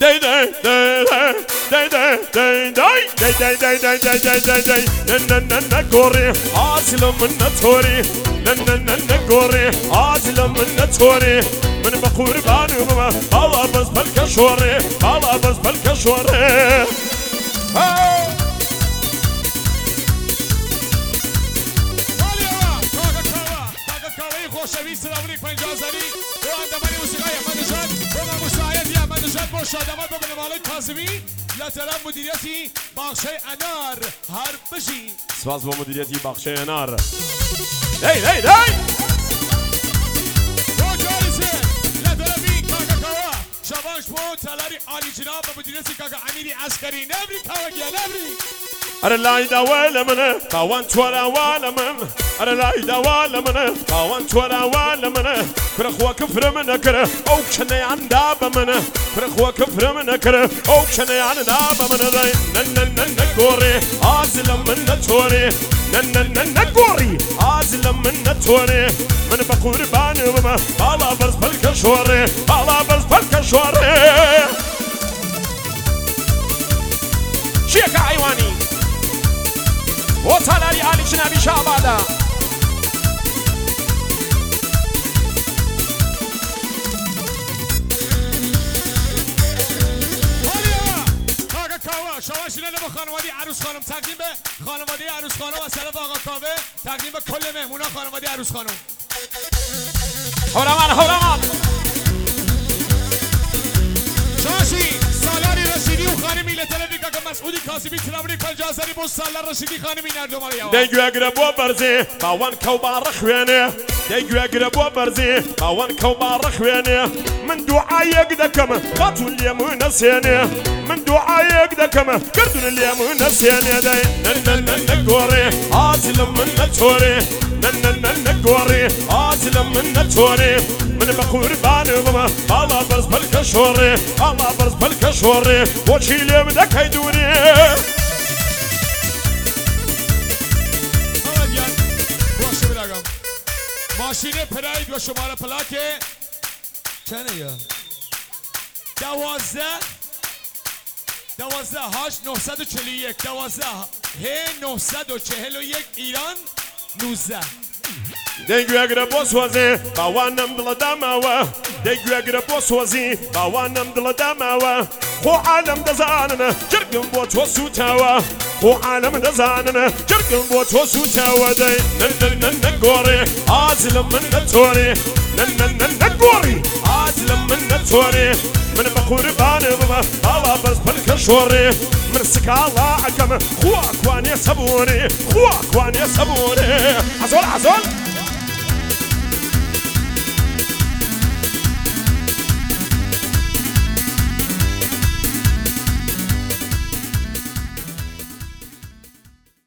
داي داي داي داي داي داي داي داي داي داي داي داي نن كوري عازل من توري نن كوري عازل من توري من بقور بانو بما الله بس بالكشوري الله بس بالكشوري خوشویست داوری پنجازری و اندامانی موسیقای احمد جان و مساعدی احمد جان با شادمان به بنمالای کاظمی لطرف مدیریتی باخشه انار هر بشی سپاس با مدیریتی باخشه انار دی دی دی و جالسه لطرفی کاکا کاوا شباش بود تلاری عالی جناب و مدیریتی کاکا امیری عسکری نبری کاوا گیا نبری أنا لا يداول منه قاوانت ولا ولا منه أنا لا يداول منه قاوانت ولا ولا منه كرخوا كفر منه كره أو كشني عن داب منه كرخوا كفر منه كره أو كشني عن داب منه ذي نن كوري عازل منه توري نن كوري عازل منه توري من بقور باني وما الله برز بالكشوري الله برز بالكشوري شيك عيواني وطلالي علي جنابي شعبادا کاکا کاوا شما شیرین با خانواده عروس خانم تقدیم به خانواده عروس خانم و سلف آقا کاوه تقدیم به کل مهمونا خانواده عروس خانم هورمان شاشی سالاری رشیدی و خانمی لطلبی کاکا مسعودی کاظمی تلاوری پنجازری با سالار رشیدی خانمی نردوماری یاوا ديجو اقرب وبرزي باوان كوبا رخويني ديجو اقرب وبرزي باوان كوبا رخويني من دعايق دكم قاتل اليمون نسيني من دعايق دكم قردن اليمون نسيني داي نن قوري عازل من توري نن قوري عازل من توري من بقور بانو بما الله برز بالكشوري الله برز بالكشوري وشيلي بدك هيدوني ماشین پراید و شماره پلاک چنه یا 12 هاش 941 12 ه 941 ایران 19 ديجو اقرب وسوزي باوانم دل دماوه ديجو اقرب وسوزي باوانم دل دماوه خو عالم دزاننا جرقم بوت وسوتاوه خو عالم دزاننا جرقم بوت وسوتاوه داي نن قوري عازل من توري نن قوري عازل من توري من بقور باني بما الله بس بالكشوري من سكالا عكم خواك واني صبوري خواك واني صبوري عزول